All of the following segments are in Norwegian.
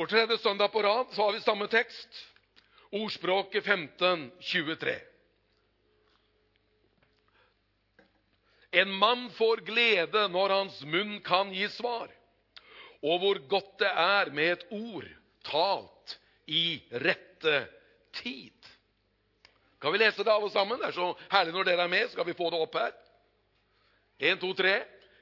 For tredje søndag på rad så har vi samme tekst. Ordspråket 15:23. En mann får glede når hans munn kan gi svar, og hvor godt det er med et ord talt i rette tid. Kan vi lese det alle sammen? Det er så herlig når dere er med. Skal vi få det opp her? 1, 2, 3.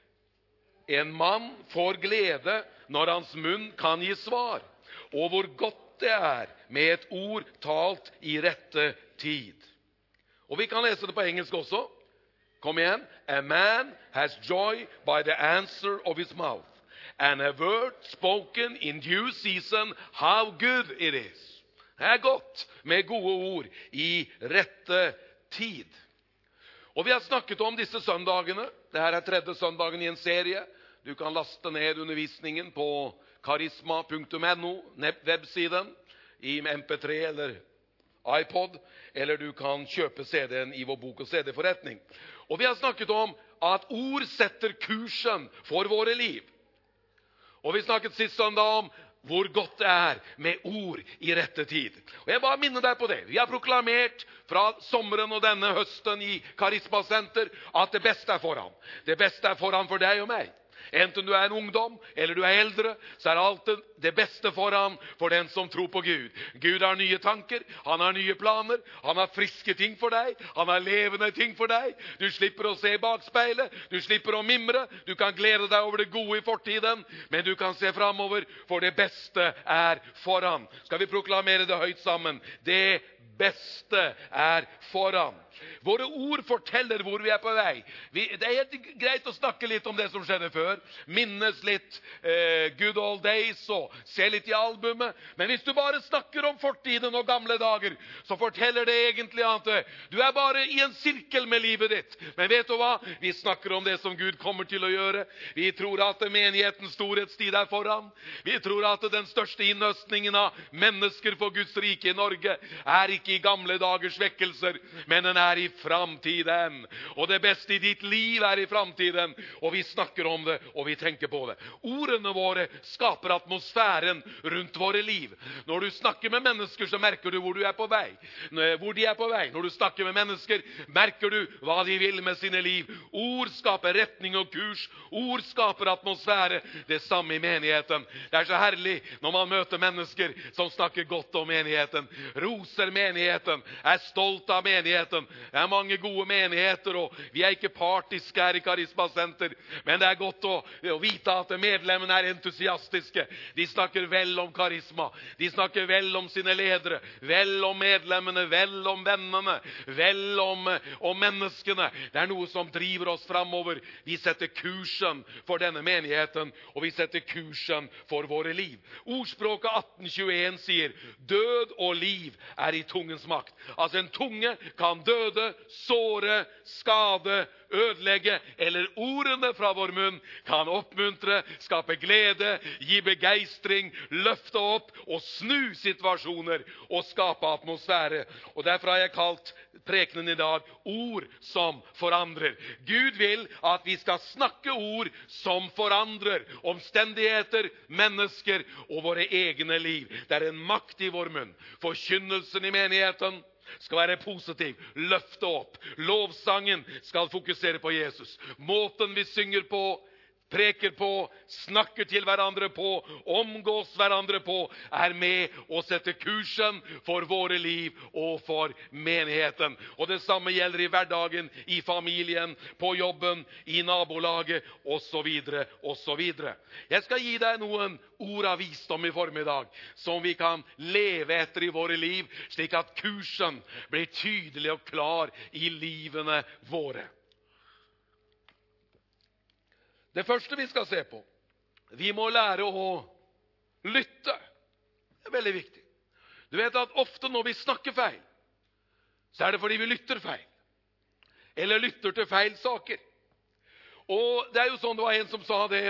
En mann får glede når hans munn kan gi svar, og hvor godt det er med et ord talt i rette tid. Og vi kan lese det på engelsk også. Kom igjen. A man has joy by the answer of his mouth, and a word spoken in due season, how good it is. Det er godt med gode ord i rette tid. Og vi har snakket om disse søndagene. Dette er tredje søndagen i en serie. Du kan laste ned undervisningen på karisma.no, websiden, i MP3 eller iPod, eller du kan kjøpe CD-en i vår bok- og CD-forretning. Og vi har snakket om at ord setter kursen for våre liv. Og vi snakket sist søndag om hvor godt det er med ord i rette tid. Og jeg bare minner deg på det. Vi har proklamert fra sommeren og denne høsten i Karisma Senter at det beste er foran. Det beste er foran for deg og meg. Enten du er en ungdom eller du er eldre, så er alltid det beste foran for den som tror på Gud. Gud har nye tanker, han har nye planer, han har friske ting for deg, han har levende ting for deg. Du slipper å se bakspeilet, du slipper å mimre, du kan glede deg over det gode i fortiden, men du kan se fremover, for det beste er foran. Skal vi proklamere det høyt sammen? Det beste er foran. Våre ord forteller hvor vi er på vei. Det er helt greit å snakke litt om det som skjedde før. Minnes litt good old days og se litt i albumet. Men hvis du bare snakker om fortiden og gamle dager, så forteller det egentlig at du er bare i en sirkel med livet ditt. Men vet du hva? Vi snakker om det som Gud kommer til å gjøre. Vi tror at menighetens storhetstid er foran. Vi tror at den største innhøstningen av mennesker for Guds rike i Norge er ikke i gamle dagers vekkelser, men den er i framtiden. Og det beste i ditt liv er i framtiden. Og vi snakker om det, og vi tenker på det. Ordene våre skaper atmosfæren rundt våre liv. Når du snakker med mennesker, så merker du hvor du er på vei. Hvor de er på vei. Når du snakker med mennesker, merker du hva de vil med sine liv. Ord skaper retning og kurs. Ord skaper atmosfære. Det samme i menigheten. Det er så herlig når man møter mennesker som snakker godt om menigheten, roser menigheten, er stolt av menigheten. Det er mange gode menigheter, og vi er ikke partiske her i Karisma Senter, men det er godt å vite at medlemmene er entusiastiske. De snakker vel om karisma, de snakker vel om sine ledere, vel om medlemmene, vel om vennene, vel om menneskene. Det er noe som driver oss fremover. Vi setter kursen for denne menigheten, og vi setter kursen for våre liv. Ordspråket 18:21 sier, død og liv er i tungens makt. Altså en tunge kan døde, såre, skade, ødelegge, eller ordene fra vår munn kan oppmuntre, skape glede, gi begeistring, løfte opp og snu situasjoner og skape atmosfære. Og derfor har jeg kalt prekenen i dag ord som forandrer. Gud vil at vi skal snakke ord som forandrer omstendigheter, mennesker og våre egne liv. Det er en makt i vår munn. Forkynnelsen i menigheten skal være positiv, løfte opp. Lovsangen skal fokusere på Jesus. Måten vi synger på, preker på, snakker til hverandre på, omgås hverandre på, er med å sette kursen for våre liv og for menigheten. Og det samme gjelder i hverdagen, i familien, på jobben, i nabolaget, og så videre, og så videre. Jeg skal gi deg noen ord av visdom i formiddag, som vi kan leve etter i våre liv, slik at kursen blir tydelig og klar i livene våre. Det første vi skal se på, vi må lære å lytte. Det er veldig viktig. Du vet at ofte når vi snakker feil, så er det fordi vi lytter feil. Eller lytter til feil saker. Og det er jo sånn, det var en som sa det,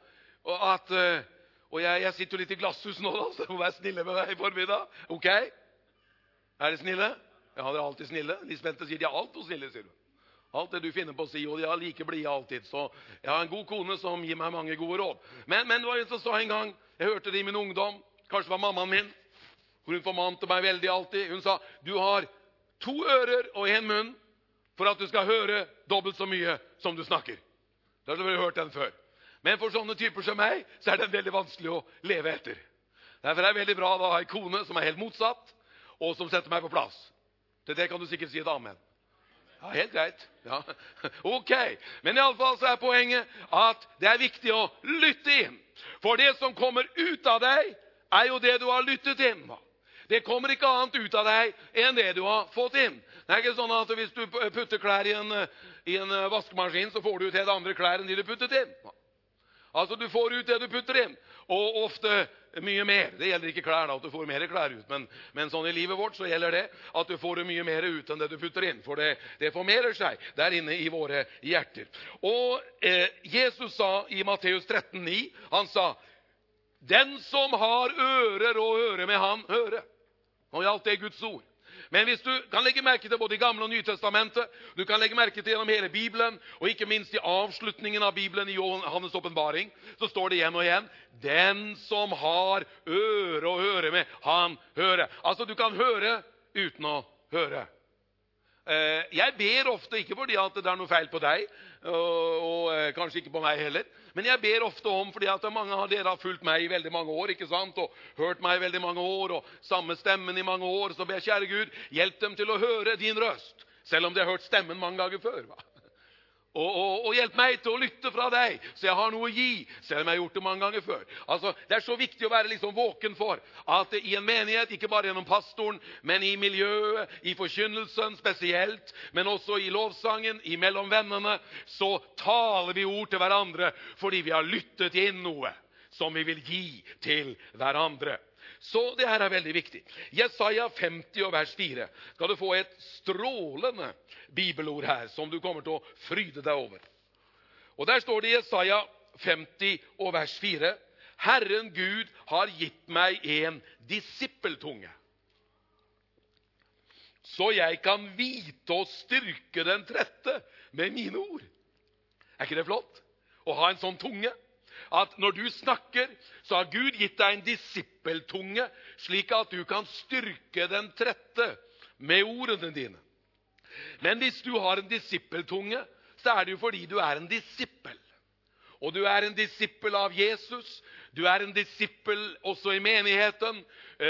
og jeg sitter jo litt i glasshus nå da, så jeg må være snille med deg i formiddag. Ok? Er det snille? Ja, dere er alltid snille. Lisbeth sier de er alt og snille, sier du. Alt det du finner på å si, og de er like blide alltid. Så jeg har en god kone som gir meg mange gode råd. Men det var en som sa en gang, jeg hørte det i min ungdom, kanskje var mammaen min, hvor hun formante meg veldig alltid. Hun sa, du har 2 ører og 1 munn for at du skal høre dobbelt så mye som du snakker. Da har du hørt den før. Men for sånne typer som meg, så er den veldig vanskelig å leve etter. Derfor er det veldig bra å ha en kone som er helt motsatt, og som setter meg på plass. Til det kan du sikkert si et amen. Ja, helt greit. Ja. Ok, men i alle fall så er poenget at det er viktig å lytte inn. For det som kommer ut av deg, er jo det du har lyttet inn. Det kommer ikke annet ut av deg enn det du har fått inn. Det er ikke sånn at hvis du putter klær i en vaskemaskin, så får du ut helt andre klær enn de du puttet inn. Altså, du får ut det du putter inn, og ofte mye mer. Det gjelder ikke klær da, at du får mer klær ut, men sånn i livet vårt så gjelder det at du får mye mer ut enn det du putter inn, for det formerer seg der inne i våre hjerter. Og Jesus sa i Matteus 13,9, han sa, den som har ører å høre med, han høre. Nå gjaldt det Guds ord. Men hvis du kan legge merke til både i Gamle og Nye Testamentet, du kan legge merke til gjennom hele Bibelen, og ikke minst i avslutningen av Bibelen i Johannes åpenbaring, så står det igjen og igjen, den som har øre å høre med, han høre. Altså, du kan høre uten å høre. Jeg ber ofte, ikke fordi at det er noe feil på deg, og kanskje ikke på meg heller, men jeg ber ofte om, fordi at mange av dere har fulgt meg i veldig mange år, ikke sant, og hørt meg i veldig mange år, og samme stemmen i mange år, så ber jeg, kjære Gud, hjelp dem til å høre din røst, selv om de har hørt stemmen mange ganger før, va? Og hjelp meg til å lytte fra deg, så jeg har noe å gi, selv om jeg har gjort det mange ganger før. Altså, det er så viktig å være liksom våken for at i en menighet, ikke bare gjennom pastoren, men i miljøet, i forkynnelsen spesielt, men også i lovsangen, i mellom vennene, så taler vi ord til hverandre, fordi vi har lyttet inn noe som vi vil gi til hverandre. Så det her er veldig viktig. Jesaja 50 og vers 4 skal du få et strålende bibelord her, som du kommer til å fryde deg over. Og der står det i Jesaja 50 og vers 4, Herren Gud har gitt meg en disippeltunge, så jeg kan vite og styrke den trette med mine ord. Er ikke det flott? Å ha en sånn tunge? At når du snakker, så har Gud gitt deg en disippeltunge, slik at du kan styrke den trette med ordene dine. Men hvis du har en disippeltunge, så er det jo fordi du er en disippel. Og du er en disippel av Jesus, du er en disippel også i menigheten,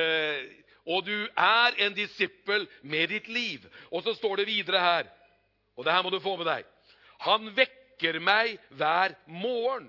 og du er en disippel med ditt liv. Og så står det videre her, og det her må du få med deg, han vekker meg hver morgen.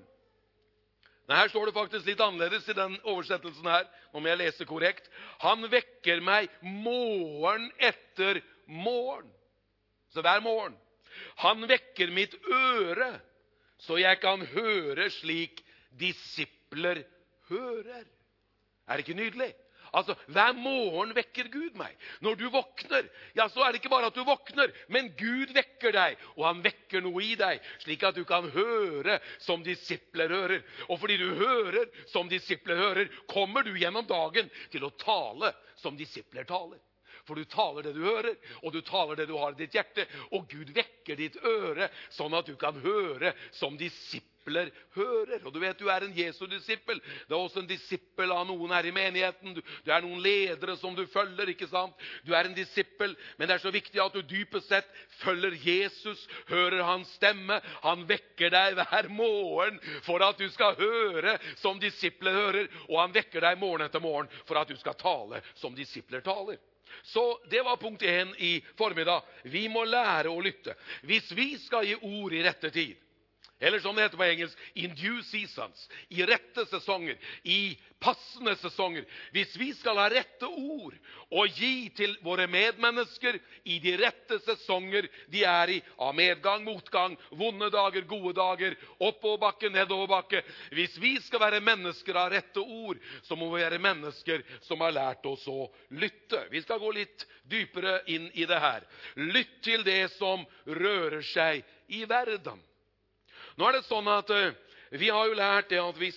Nei, her står det faktisk litt annerledes i den oversettelsen her, nå må jeg lese korrekt. Han vekker meg morgen etter morgen. Så hver morgen. Han vekker mitt øre, så jeg kan høre slik disipler hører. Er det ikke nydelig? Altså, hver morgen vekker Gud meg. Når du våkner, ja, så er det ikke bare at du våkner, men Gud vekker deg, og han vekker noe i deg, slik at du kan høre som disipler hører. Og fordi du hører som disipler hører, kommer du gjennom dagen til å tale som disipler taler. For du taler det du hører, og du taler det du har i ditt hjerte, og Gud vekker ditt øre, sånn at du kan høre som disipler hører. Og du vet, du er en Jesu disippel. Det er også en disippel av noen her i menigheten. Du er noen ledere som du følger, ikke sant? Du er en disippel, men det er så viktig at du dypest sett følger Jesus, hører hans stemme. Han vekker deg hver morgen for at du skal høre som disipler hører, og han vekker deg morgen etter morgen for at du skal tale som disipler taler. Så det var punkt 1 i formiddag. Vi må lære å lytte. Hvis vi skal gi ord i rette tid, eller som det heter på engelsk, in due seasons, i rette sesonger, i passende sesonger. Hvis vi skal ha rette ord og gi til våre medmennesker i de rette sesonger de er i, av medgang, motgang, vonde dager, gode dager, oppoverbakke, nedoverbakke. Hvis vi skal være mennesker av rette ord, så må vi være mennesker som har lært oss å lytte. Vi skal gå litt dypere inn i det her. Lytt til det som rører seg i verden. Nå er det sånn at vi har jo lært det at vi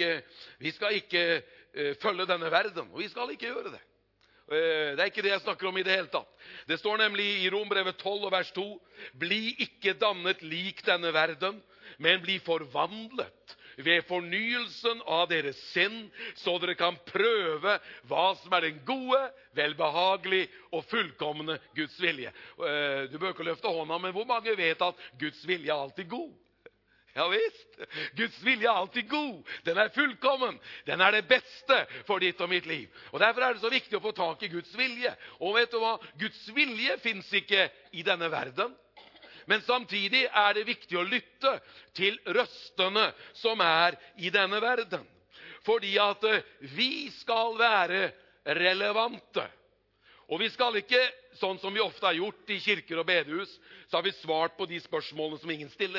skal ikke følge denne verden, og vi skal ikke gjøre det. Det er ikke det jeg snakker om i det hele tatt. Det står nemlig i Rombrevet 12 og vers 2, bli ikke dannet lik denne verden, men bli forvandlet ved fornyelsen av deres sinn, så dere kan prøve hva som er den gode, velbehagelig og fullkomne Guds vilje. Du bør ikke løfte hånda, men hvor mange vet at Guds vilje er alltid god? Ja visst, Guds vilje er alltid god. Den er fullkommen. Den er det beste for ditt og mitt liv. Og derfor er det så viktig å få tak i Guds vilje. Og vet du hva? Guds vilje finnes ikke i denne verden. Men samtidig er det viktig å lytte til røstene som er i denne verden. Fordi at vi skal være relevante. Og vi skal ikke, sånn som vi ofte har gjort i kirker og bedehus, så har vi svart på de spørsmålene som ingen stiller.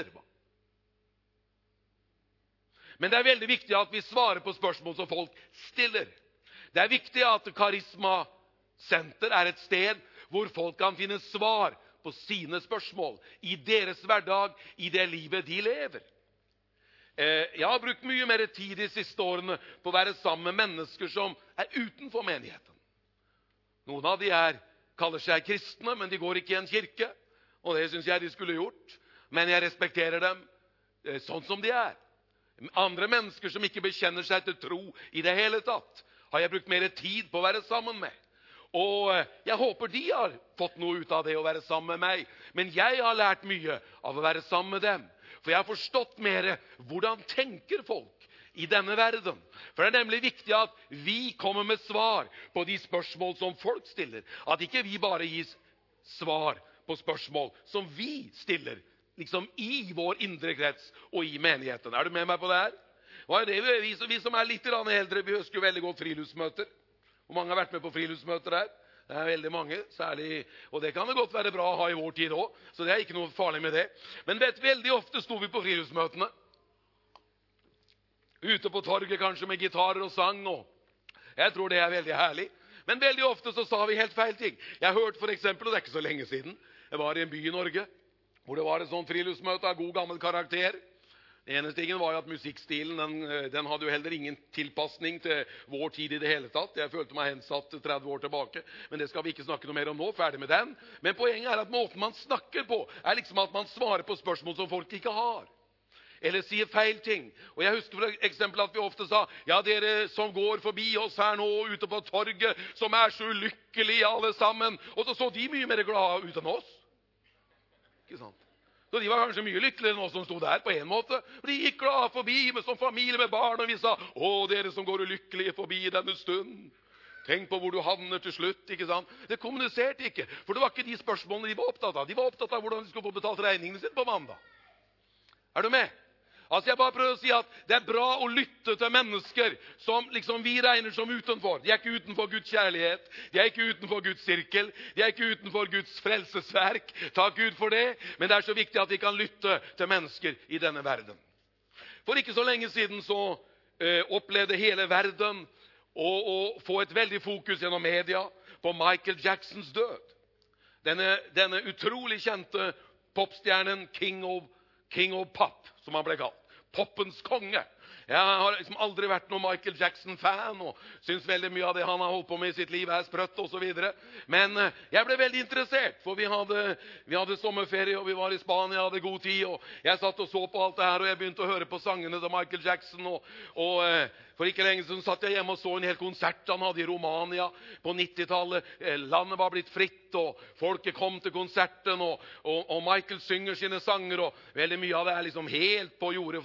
Men det er veldig viktig at vi svarer på spørsmål som folk stiller. Det er viktig at Karisma Senter er et sted hvor folk kan finne svar på sine spørsmål i deres hverdag, i det livet de lever. Jeg har brukt mye mer tid de siste årene på å være sammen med mennesker som er utenfor menigheten. Noen av de kaller seg kristne, men de går ikke i en kirke, og det synes jeg de skulle gjort. Men jeg respekterer dem sånn som de er. Andre mennesker som ikke bekjenner seg til tro i det hele tatt, har jeg brukt mer tid på å være sammen med. Og jeg håper de har fått noe ut av det å være sammen med meg. Men jeg har lært mye av å være sammen med dem. For jeg har forstått mer hvordan tenker folk i denne verden. For det er nemlig viktig at vi kommer med svar på de spørsmål som folk stiller. At ikke vi bare gir svar på spørsmål som vi stiller, liksom i vår indre krets og i menigheten. Er du med meg på det her? Vi som er litt eldre, vi husker veldig godt friluftsmøter. Hvor mange har vært med på friluftsmøter her? Det er veldig mange, særlig, og det kan det godt være bra å ha i vår tid også, så det er ikke noe farlig med det. Men veldig ofte sto vi på friluftsmøtene, ute på torget kanskje med gitarer og sang, og jeg tror det er veldig herlig. Men veldig ofte så sa vi helt feil ting. Jeg har hørt for eksempel, og det er ikke så lenge siden, jeg var i en by i Norge, hvor det var et sånt friluftsmøte av god gammel karakter. Det eneste tingen var jo at musikkstilen, den hadde jo heller ingen tilpassning til vår tid i det hele tatt. Jeg følte meg hensatt 30 år tilbake, men det skal vi ikke snakke noe mer om nå, ferdig med den. Men poenget er at måten man snakker på, er liksom at man svarer på spørsmål som folk ikke har. Eller sier feil ting. Og jeg husker for eksempel at vi ofte sa, ja, dere som går forbi oss her nå ute på torget, som er så ulykkelige alle sammen, og så de mye mer glade ut enn oss. Ikke sant? Så de var kanskje mye lykkeligere enn oss som stod der på en måte. For de gikk glad forbi som familie med barn, og vi sa, å, dere som går ulykkelige forbi i denne stund. Tenk på hvor du havner til slutt, ikke sant? Det kommuniserte ikke, for det var ikke de spørsmålene de var opptatt av. De var opptatt av hvordan de skulle få betalt regningene sine på mandag. Er du med? Altså jeg bare prøver å si at det er bra å lytte til mennesker som liksom vi regner som utenfor. De er ikke utenfor Guds kjærlighet, de er ikke utenfor Guds sirkel, de er ikke utenfor Guds frelsesverk. Takk Gud for det, men det er så viktig at vi kan lytte til mennesker i denne verden. For ikke så lenge siden så opplevde hele verden å få et veldig fokus gjennom media på Michael Jacksons død. Denne utrolig kjente popstjernen King of Pop, som han ble kalt. Poppens konge. Jeg har liksom aldri vært noen Michael Jackson-fan, og synes veldig mye av det han har holdt på med i sitt liv er sprøtt og så videre. Men jeg ble veldig interessert, for vi hadde sommerferie, og vi var i Spania, hadde god tid, og jeg satt og så på alt det her, og jeg begynte å høre på sangene til Michael Jackson, og for ikke lenge siden satt jeg hjemme og så en hel konsert han hadde i Romania på 90-tallet. Landet var blitt fritt, og folket kom til konserten, og Michael synger sine sanger, og veldig mye av det er liksom helt på jordet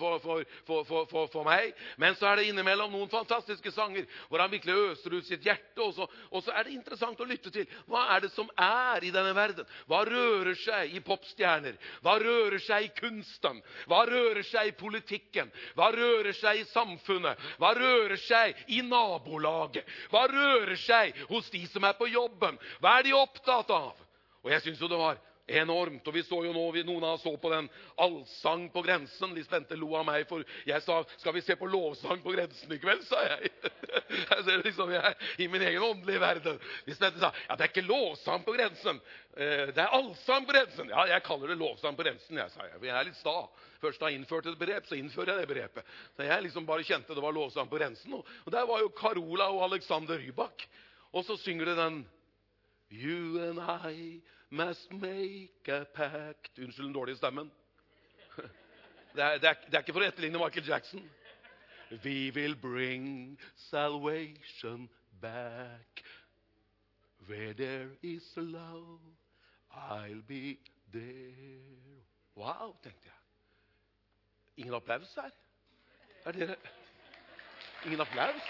for meg. Men så er det innimellom noen fantastiske sanger, hvor han virkelig øser ut sitt hjerte, og så er det interessant å lytte til. Hva er det som er i denne verden? Hva rører seg i popstjerner? Hva rører seg i kunsten? Hva rører seg i politikken? Hva rører seg i samfunnet? Hva rører seg i nabolaget? Hva rører seg hos de som er på jobben? Hva er de opptatt av? Og jeg synes jo det var enormt, og vi så jo nå, noen av oss så på den allsang på grensen. De spente lo av meg, for jeg sa, skal vi se på lovsang på grensen i kveld, sa jeg. Jeg ser liksom jeg er i min egen åndelige verden. De spente sa, ja, det er ikke lovsang på grensen, det er allsang på grensen. Ja, jeg kaller det lovsang på grensen, jeg, sa jeg. Jeg er litt sta. Først da jeg innførte et begrep, så innfører jeg det begrepet. Så jeg liksom bare kjente det var lovsang på grensen, og der var jo Carola og Alexander Rybak. Og så synger det den, You and I must make a pact. Unnskyld den dårlige stemmen. Det er ikke for å etterligne Michael Jackson. We will bring salvation back. Where there is love, I'll be there. Wow, tenkte jeg. Ingen applaus her. Er dere? Ingen applaus?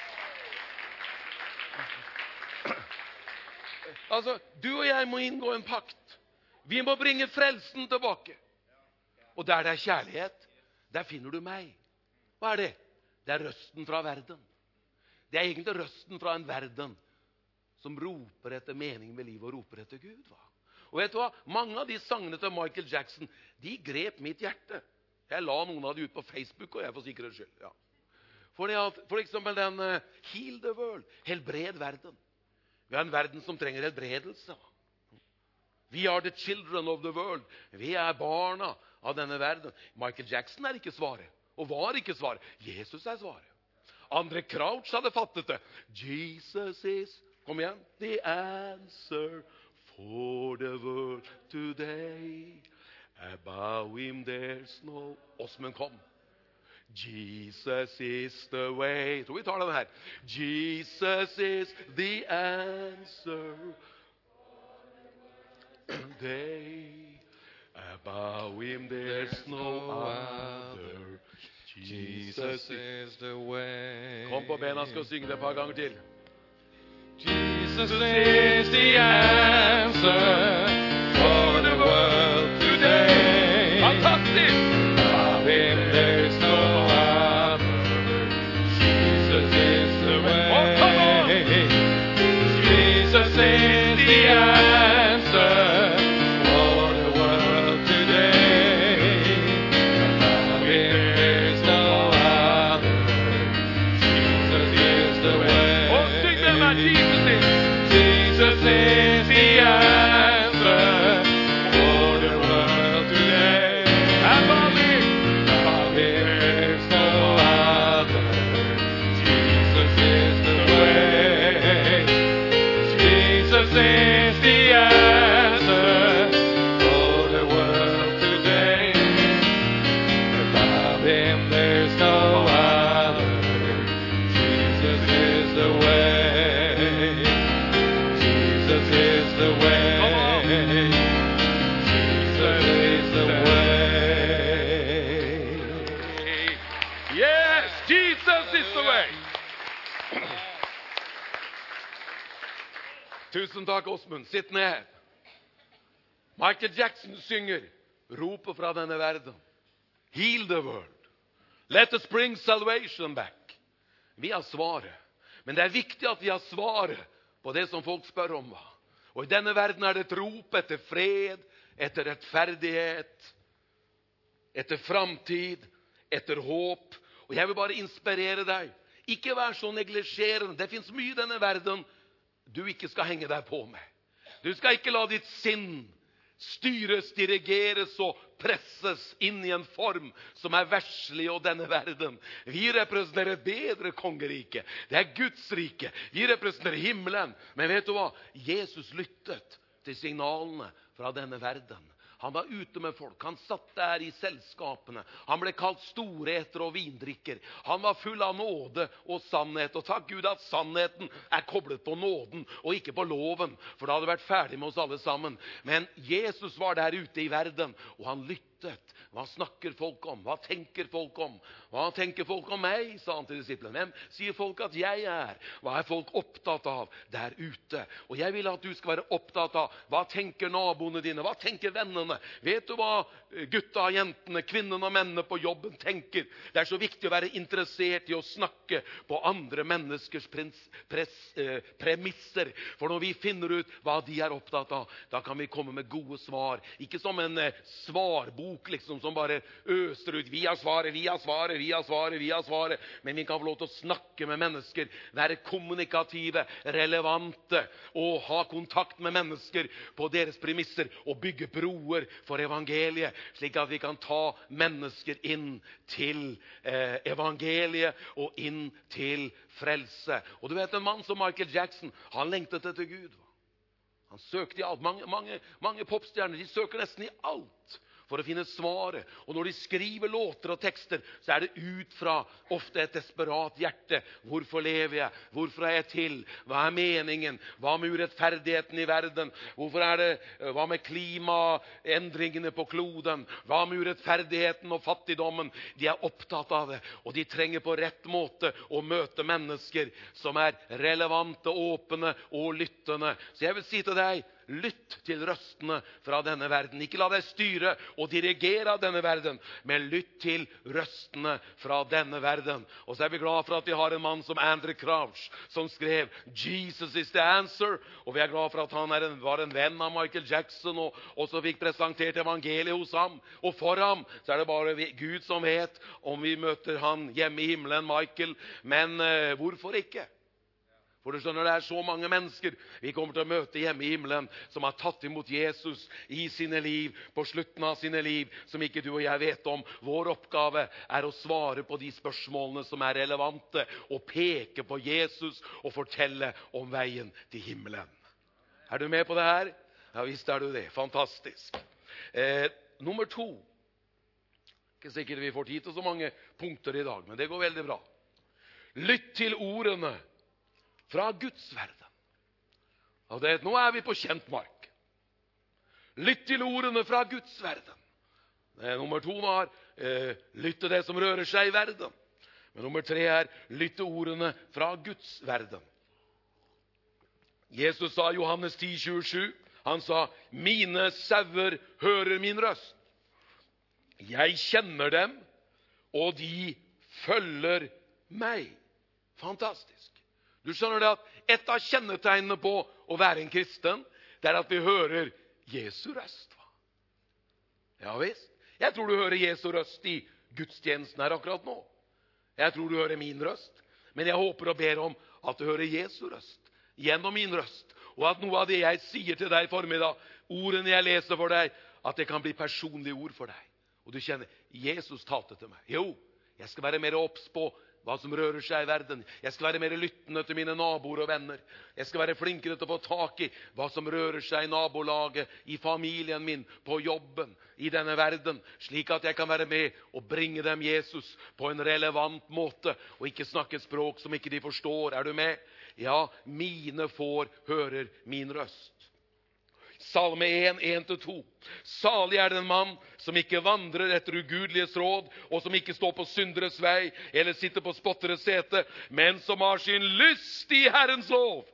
Altså, du og jeg må inngå en pakt. Vi må bringe frelsen tilbake. Og der det er kjærlighet, der finner du meg. Hva er det? Det er røsten fra verden. Det er egentlig røsten fra en verden som roper etter mening med livet og roper etter Gud. Hva? Og vet du hva? Mange av de sangene til Michael Jackson, de grep mitt hjerte. Jeg la noen av de ut på Facebook, og jeg for sikkerhets skyld. Ja. For eksempel den Heal the World, helbred verden. Vi har en verden som trenger helbredelse. We are the children of the world. Vi er barna av denne verden. Michael Jackson er ikke svaret, og var ikke svaret. Jesus er svaret. Andre Crouch hadde fattet det. Jesus is, kom igjen, the answer for the world today. Above him there's no... Åsmund kom. Jesus is the way. Jeg tror vi tar den her. Jesus is the answer day. Above him there's no other. Jesus is the way. Kom på bena, skal synge det et par ganger til. Jesus is the answer for the world today. Fantastisk! Above him there's no other. Jesus is the way. Oh, come on! Jesus is the answer for the world today. Above him there's no other. Jesus is the way. Oh, sing them out, Jesus is. Jesus is the answer for the world today. Above him there's no other. Jesus is the way. Jesus is the answer for the world today. Above him there's no other. Jesus is the way. Jesus is the way. Jesus is the way. Yes, Jesus is the way. Tusen takk, Åsmund. Sitt ned. Michael Jackson synger ropet fra denne verden. Heal the world. Let us bring salvation back. Vi har svaret. Men det er viktig at vi har svaret på det som folk spør om. Og i denne verden er det et rop etter fred, etter rettferdighet, etter framtid, etter håp. Og jeg vil bare inspirere deg. Ikke vær så neglisjerende. Det finnes mye i denne verden du ikke skal henge deg på med. Du skal ikke la ditt sinn styres, dirigeres og presses inn i en form som er verslig og denne verden. Vi representerer et bedre kongerike. Det er Guds rike. Vi representerer himmelen. Men vet du hva? Jesus lyttet til signalene fra denne verden. Han var ute med folk. Han satt der i selskapene. Han ble kalt storeter og vindrikker. Han var full av nåde og sannhet. Og takk Gud at sannheten er koblet på nåden og ikke på loven. For da hadde det vært ferdig med oss alle sammen. Men Jesus var der ute i verden, og han lyttet. Hva snakker folk om? Hva tenker folk om? Hva tenker folk om meg, sa han til disiplene. Hvem sier folk at jeg er? Hva er folk opptatt av der ute? Og jeg vil at du skal være opptatt av hva tenker naboene dine? Hva tenker vennene? Vet du hva gutta, jentene, kvinnene og mennene på jobben tenker? Det er så viktig å være interessert i å snakke på andre menneskers premisser. For når vi finner ut hva de er opptatt av, da kan vi komme med gode svar. Ikke som en svarbok liksom, som bare øser ut. Vi har svaret, vi har svaret, vi har svaret, vi har svaret. Men vi kan få lov til å snakke med mennesker, være kommunikative, relevante, og ha kontakt med mennesker på deres premisser, og bygge broer for evangeliet, slik at vi kan ta mennesker inn til evangeliet, og inn til frelse. Og du vet, en mann som Michael Jackson, han lengtet etter Gud. Han søkte i alt. Mange popstjerner, de søker nesten i alt for å finne svaret. Og når de skriver låter og tekster, så er det ut fra ofte et desperat hjerte. Hvorfor lever jeg? Hvorfor er jeg til? Hva er meningen? Hva med urettferdigheten i verden? Hva med klimaendringene på kloden? Hva med urettferdigheten og fattigdommen? De er opptatt av det, og de trenger på rett måte å møte mennesker som er relevante, åpne og lyttende. Så jeg vil si til deg, lytt til røstene fra denne verden. Ikke la deg styre og dirigere av denne verden, men lytt til røstene fra denne verden. Og så er vi glad for at vi har en mann som Andrew Crouch, som skrev Jesus is the answer. Og vi er glad for at han var en venn av Michael Jackson, og så fikk presentert evangeliet hos ham. Og for ham så er det bare Gud som vet om vi møter han hjemme i himmelen, Michael. Men hvorfor ikke? For du skjønner, det er så mange mennesker vi kommer til å møte hjemme i himmelen som har tatt imot Jesus i sine liv, på slutten av sine liv, som ikke du og jeg vet om. Vår oppgave er å svare på de spørsmålene som er relevante, og peke på Jesus og fortelle om veien til himmelen. Er du med på det her? Ja, visst er du det. Fantastisk. Nummer 2. Ikke sikkert vi får tid til så mange punkter i dag, men det går veldig bra. Lytt til ordene fra Guds verden. Nå er vi på kjent mark. Lytt til ordene fra Guds verden. Nummer 2 var lytt til det som rører seg i verden. Men nummer 3 er lytt til ordene fra Guds verden. Jesus sa i Johannes 10:27, han sa, mine sauer hører min røst. Jeg kjenner dem, og de følger meg. Fantastisk. Du skjønner det at et av kjennetegnene på å være en kristen, det er at vi hører Jesu røst. Ja visst. Jeg tror du hører Jesu røst i gudstjenesten her akkurat nå. Jeg tror du hører min røst. Men jeg håper og ber om at du hører Jesu røst gjennom min røst. Og at noe av det jeg sier til deg i formiddag, ordene jeg leser for deg, at det kan bli personlige ord for deg. Og du kjenner, Jesus talte til meg. Jo, jeg skal være mer obs på hva som rører seg i verden. Jeg skal være mer lyttende til mine naboer og venner. Jeg skal være flinkere til å få tak i hva som rører seg i nabolaget, i familien min, på jobben, i denne verden, slik at jeg kan være med og bringe dem Jesus på en relevant måte, og ikke snakke et språk som ikke de forstår. Er du med? Ja, mine får hører min røst. Salme 1, 1-2. Salig er den mann som ikke vandrer etter ugudeliges råd, og som ikke står på synderes vei, eller sitter på spotteres sete, men som har sin lyst i Herrens lov.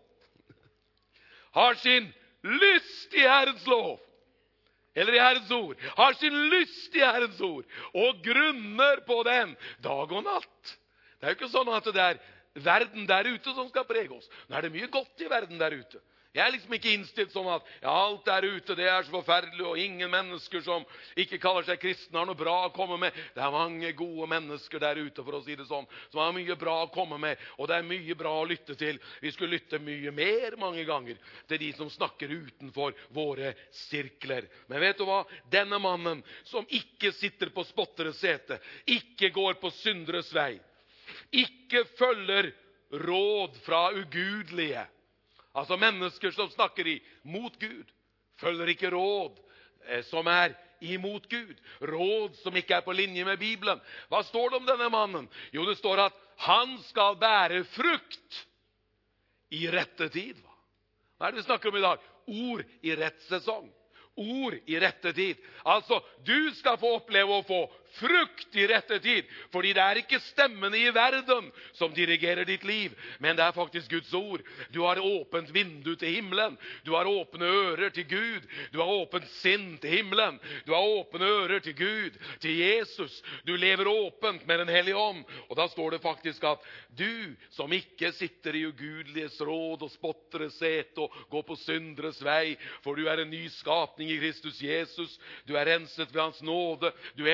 Har sin lyst i Herrens lov. Eller i Herrens ord. Har sin lyst i Herrens ord. Og grunner på den dag og natt. Det er jo ikke sånn at det er verden der ute som skal prege oss. Nå er det mye godt i verden der ute. Jeg er liksom ikke innstilt sånn at ja, alt der ute, det er så forferdelig, og ingen mennesker som ikke kaller seg kristne har noe bra å komme med. Det er mange gode mennesker der ute, for å si det sånn, som har mye bra å komme med, og det er mye bra å lytte til. Vi skulle lytte mye mer mange ganger til de som snakker utenfor våre sirkler. Men vet du hva? Denne mannen som ikke sitter på spotteres sete, ikke går på synderes vei, ikke følger råd fra ugudelige, altså mennesker som snakker imot Gud, følger ikke råd som er imot Gud. Råd som ikke er på linje med Bibelen. Hva står det om denne mannen? Jo, det står at han skal bære frukt i rette tid. Hva er det vi snakker om i dag? Ord i rett sesong. Ord i rette tid. Altså, du skal få oppleve å få frukt i rette tid, fordi det er ikke stemmene i verden som dirigerer ditt liv, men det er faktisk Guds ord. Du har åpent vindu til himmelen. Du har åpne ører til Gud. Du har åpent sinn til himmelen. Du har åpne ører til Gud, til Jesus. Du lever åpent med den hellige ånd. Og da står det faktisk at du som ikke sitter i ugudeliges råd og spotteres sete og går på synderes vei, for du er en ny skapning i Kristus Jesus. Du er renset ved hans nåde. Du elsker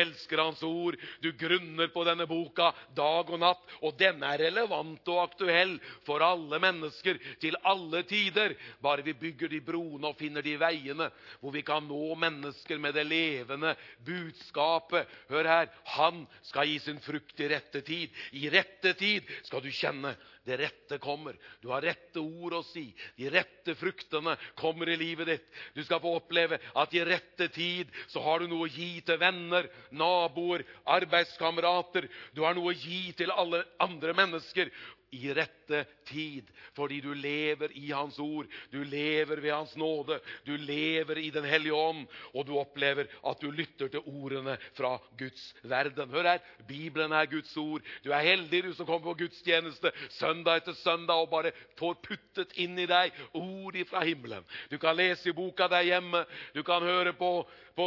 hans ord. Du grunner på denne boka dag og natt, og denne er relevant og aktuell for alle mennesker til alle tider. Bare vi bygger de broene og finner de veiene hvor vi kan nå mennesker med det levende budskapet. Hør her, han skal gi sin frukt i rette tid. I rette tid skal du kjenne det rette kommer. Du har rette ord å si. De rette fruktene kommer i livet ditt. Du skal få oppleve at i rette tid så har du noe å gi til venner, naboer, arbeidskamerater. Du har noe å gi til alle andre mennesker i rette tid, fordi du lever i hans ord, du lever ved hans nåde, du lever i den hellige ånd, og du opplever at du lytter til ordene fra Guds verden. Hør her, Bibelen er Guds ord. Du er heldig, du som kommer på gudstjeneste søndag etter søndag og bare får puttet inn i deg ord fra himmelen. Du kan lese i boka der hjemme, du kan høre på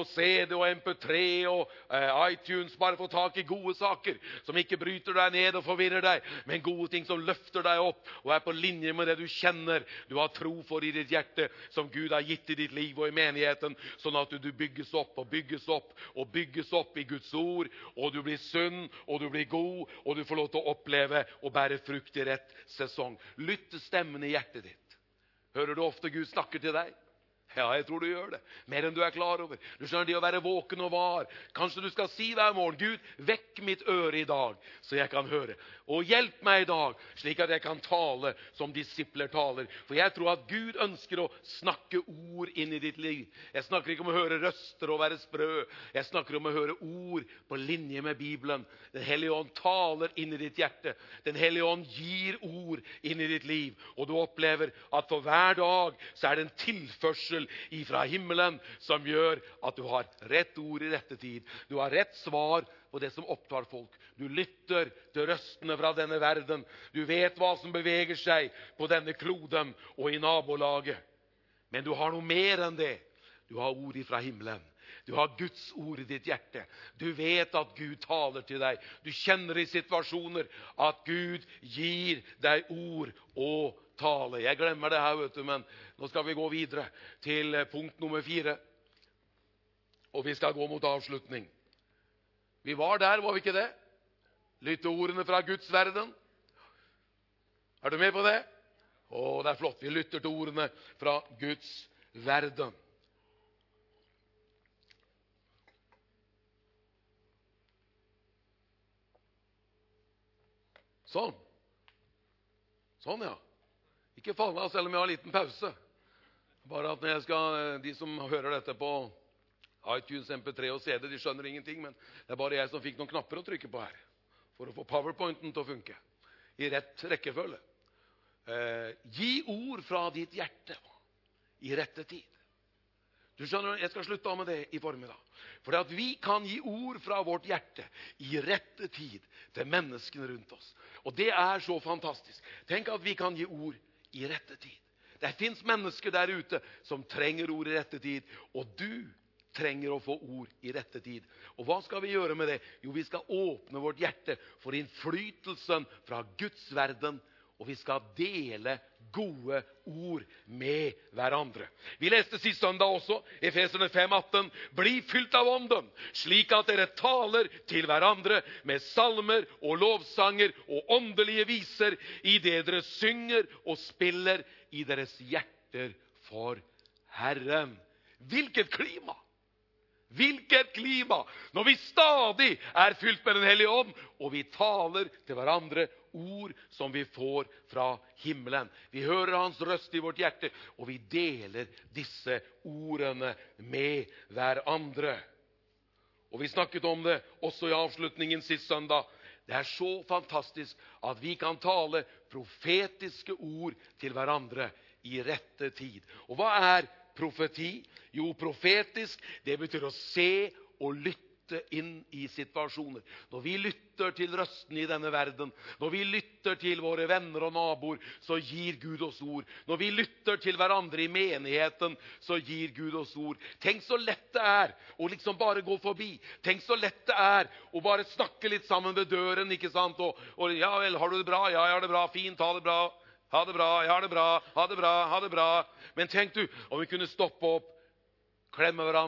CD og MP3 og iTunes, bare få tak i gode saker som ikke bryter deg ned og forvirrer deg, men gode ting som løfter deg opp og er på linje med det du kjenner, du har tro for i ditt hjerte, som Gud har gitt i ditt liv og i menigheten, sånn at du bygges opp og bygges opp og bygges opp i Guds ord, og du blir sunn, og du blir god, og du får lov til å oppleve og bære frukt i rett sesong. Lytt til stemmen i hjertet ditt. Hører du ofte Gud snakker til deg? Ja, jeg tror du gjør det, mer enn du er klar over. Du skjønner, det å være våken og var. Kanskje du skal si hver morgen, Gud, vekk mitt øre i dag, så jeg kan høre. Og hjelp meg i dag, slik at jeg kan tale som disipler taler. For jeg tror at Gud ønsker å snakke ord inn i ditt liv. Jeg snakker ikke om å høre røster og være sprø. Jeg snakker om å høre ord på linje med Bibelen. Den hellige ånd taler inn i ditt hjerte. Den hellige ånd gir ord inn i ditt liv. Og du opplever at for hver dag så er det en tilførsel ifra himmelen som gjør at du har rett ord i rette tid. Du har rett svar på det som opptar folk. Du lytter til røstene fra denne verden. Du vet hva som beveger seg på denne kloden og i nabolaget. Men du har noe mer enn det. Du har ord ifra himmelen. Du har Guds ord i ditt hjerte. Du vet at Gud taler til deg. Du kjenner i situasjoner at Gud gir deg ord og tale. Jeg glemmer det her, vet du, men nå skal vi gå videre til punkt nummer 4. Og vi skal gå mot avslutning. Vi var der, var vi ikke det? Lytte ordene fra Guds verden. Er du med på det? Å, det er flott. Vi lytter til ordene fra Guds verden. Sånn. Sånn, ja. Ikke falle av selv om jeg har en liten pause. Bare at når jeg skal, de som hører dette på iTunes, MP3 og CD, de skjønner ingenting, men det er bare jeg som fikk noen knapper å trykke på her, for å få PowerPointen til å funke i rett rekkefølge. Gi ord fra ditt hjerte i rette tid. Du skjønner, jeg skal slutte av med det i formiddag. For at vi kan gi ord fra vårt hjerte i rette tid til menneskene rundt oss. Og det er så fantastisk. Tenk at vi kan gi ord i rette tid. Det finnes mennesker der ute som trenger ord i rette tid, og du trenger å få ord i rette tid. Og hva skal vi gjøre med det? Jo, vi skal åpne vårt hjerte for innflytelsen fra Guds verden, og vi skal dele gode ord med hverandre. Vi leste sist søndag også, Efeserne 5:18. Bli fylt av ånden, slik at dere taler til hverandre med salmer og lovsanger og åndelige viser, i det dere synger og spiller i deres hjerter for Herren. Hvilket klima! Hvilket klima! Når vi stadig er fylt med den hellige ånd, og vi taler til hverandre ord som vi får fra himmelen. Vi hører hans røst i vårt hjerte, og vi deler disse ordene med hverandre. Og vi snakket om det også i avslutningen sist søndag. Det er så fantastisk at vi kan tale profetiske ord til hverandre i rette tid. Og hva er profeti? Jo, profetisk, det betyr å se og lytte inn i situasjoner. Når vi lytter til røsten i denne verden, når vi lytter til våre venner og naboer, så gir Gud oss ord. Når vi lytter til hverandre i menigheten, så gir Gud oss ord. Tenk så lett det er å liksom bare gå forbi. Tenk så lett det er å bare snakke litt sammen ved døren, ikke sant? Og ja vel, har du det bra? Ja, jeg har det bra. Fint, ha det bra. Ha det bra, jeg har det bra, ha det bra, ha det bra. Men tenk du, om vi kunne stoppe opp, klemme hverandre,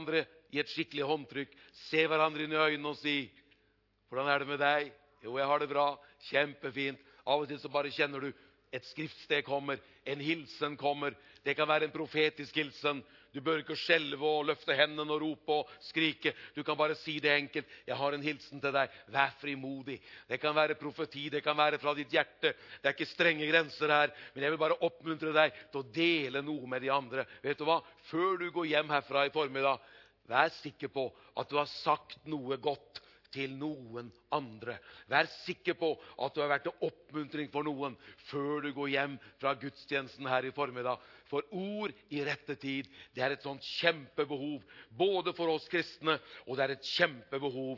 i et skikkelig håndtrykk, se hverandre inn i øynene og si, hvordan er det med deg? Jo, jeg har det bra, kjempefint. Av og til så bare kjenner du et skriftsted kommer, en hilsen kommer. Det kan være en profetisk hilsen. Du bør ikke skjelve og løfte hendene og rope og skrike. Du kan bare si det enkelt. Jeg har en hilsen til deg. Vær frimodig. Det kan være profeti, det kan være fra ditt hjerte. Det er ikke strenge grenser her, men jeg vil bare oppmuntre deg til å dele noe med de andre. Vet du hva? Før du går hjem herfra i formiddag, vær sikker på at du har sagt noe godt til noen andre. Vær sikker på at du har vært til oppmuntring for noen før du går hjem fra gudstjenesten her i formiddag. For ord i rette tid, det er et sånt kjempebehov, både for oss kristne, og det er et kjempebehov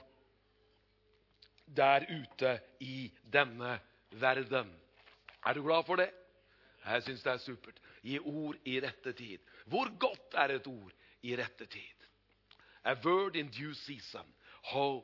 der ute i denne verden. Er du glad for det? Jeg synes det er supert. Gi ord i rette tid. Hvor godt er et ord i rette tid? A word in due season. How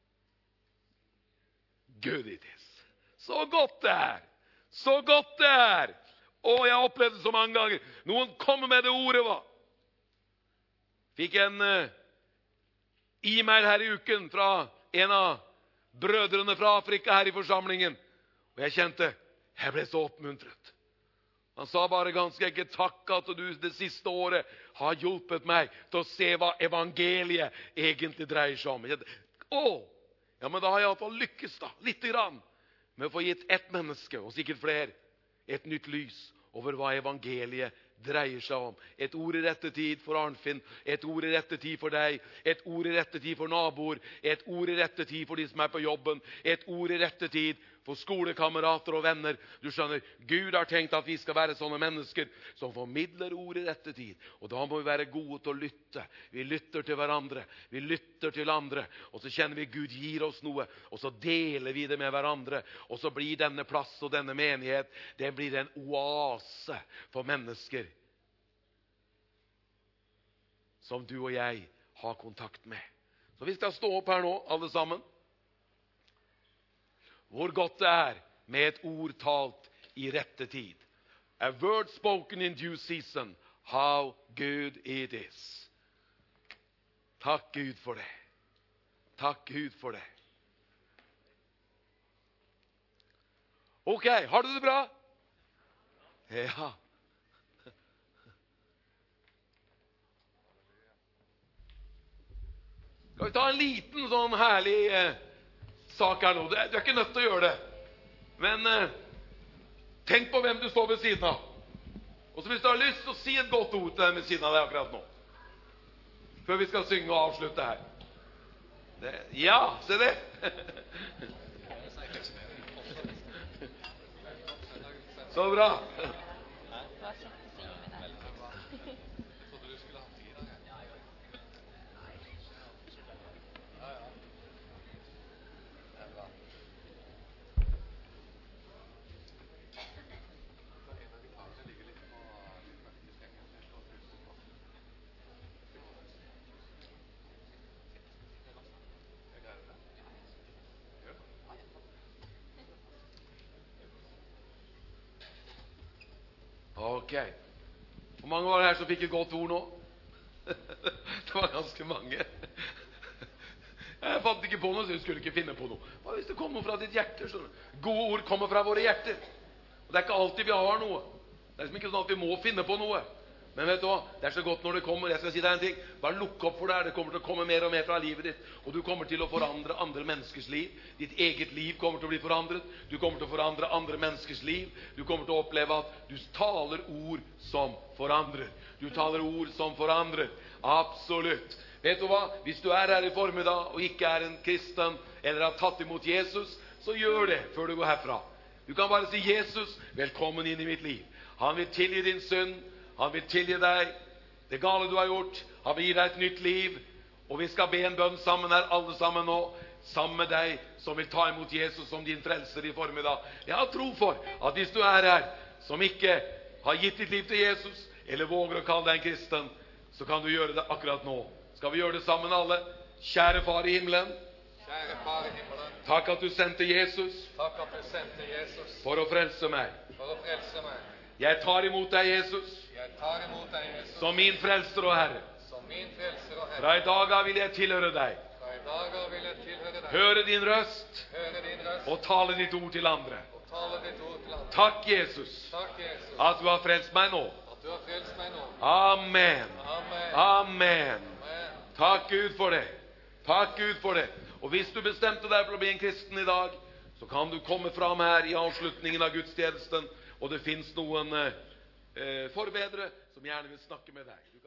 good it is. Så godt det er. Så godt det er. Og jeg har opplevd det så mange ganger. Noen kommer med det ordet, hva? Fikk en e-mail her i uken fra en av brødrene fra Afrika her i forsamlingen. Og jeg kjente, jeg ble så oppmuntret. Han sa bare ganske enkelt, takk at du det siste året har hjulpet meg til å se hva evangeliet egentlig dreier seg om. Jeg kjente, ja, men da har jeg i hvert fall lykkes da, litt grann, med å få gitt ett menneske, og sikkert flere, et nytt lys over hva evangeliet dreier seg om. Et ord i rette tid for Arnfinn, et ord i rette tid for deg, et ord i rette tid for naboer, et ord i rette tid for de som er på jobben, et ord i rette tid for skolekamerater og venner. Du skjønner, Gud har tenkt at vi skal være sånne mennesker som formidler ord i rette tid. Og da må vi være gode til å lytte. Vi lytter til hverandre, vi lytter til andre, og så kjenner vi Gud gir oss noe, og så deler vi det med hverandre, og så blir denne plass og denne menighet, det blir en oase for mennesker som du og jeg har kontakt med. Så vi skal stå opp her nå, alle sammen. Hvor godt det er med et ord talt i rette tid. A word spoken in due season. How good it is. Takk Gud for det. Takk Gud for det. Ok, har du det bra? Ja. Skal vi ta en liten sånn herlig sak her nå? Du er ikke nødt til å gjøre det. Men tenk på hvem du står ved siden av. Og så hvis du har lyst til å si et godt ord til dem ved siden av deg akkurat nå. Før vi skal synge og avslutte her. Ja, se det. Så bra. Ok. Hvor mange var det her som fikk et godt ord nå? Det var ganske mange. Jeg fant ikke på noe, så jeg skulle ikke finne på noe. Hva hvis det kommer fra ditt hjerte? Gode ord kommer fra våre hjerter. Og det er ikke alltid vi har noe. Det er liksom ikke sånn at vi må finne på noe. Men vet du hva? Det er så godt når det kommer. Jeg skal si deg en ting. Bare lukk opp for det her. Det kommer til å komme mer og mer fra livet ditt. Og du kommer til å forandre andre menneskers liv. Ditt eget liv kommer til å bli forandret. Du kommer til å forandre andre menneskers liv. Du kommer til å oppleve at du taler ord som forandrer. Du taler ord som forandrer. Absolutt. Vet du hva? Hvis du er her i formiddag og ikke er en kristen eller har tatt imot Jesus, så gjør det før du går herfra. Du kan bare si, Jesus, velkommen inn i mitt liv. Han vil tilgi din synd. Han vil tilgi deg det gale du har gjort. Han vil gi deg et nytt liv. Og vi skal be en bønn sammen her, alle sammen nå. Sammen med deg som vil ta imot Jesus som din frelser i formiddag. Jeg har tro for at hvis du er her, som ikke har gitt ditt liv til Jesus, eller våger å kalle deg en kristen, så kan du gjøre det akkurat nå. Skal vi gjøre det sammen alle? Kjære Far i himmelen. Kjære Far i himmelen. Takk at du sendte Jesus. Takk at du sendte Jesus for å frelse meg. for å frelse meg. Jeg tar imot deg, Jesus, Jeg tar imot deg, Jesus, som min frelser og Herre. som min frelser og Herre. Fra i dag av vil jeg tilhøre deg, Fra i dag av vil jeg tilhøre deg, høre din røst høre din røst og tale ditt ord til andre. og tale ditt ord til andre. Takk, Jesus, Takk, Jesus, at du har frelst meg nå. at du har frelst meg nå. Amen. Amen. Amen. Amen. Takk Gud for det. Takk Gud for det. Og hvis du bestemte deg for å bli en kristen i dag, så kan du komme fram her i avslutningen av gudstjenesten, og det finnes noen forbedre som gjerne vil snakke med deg.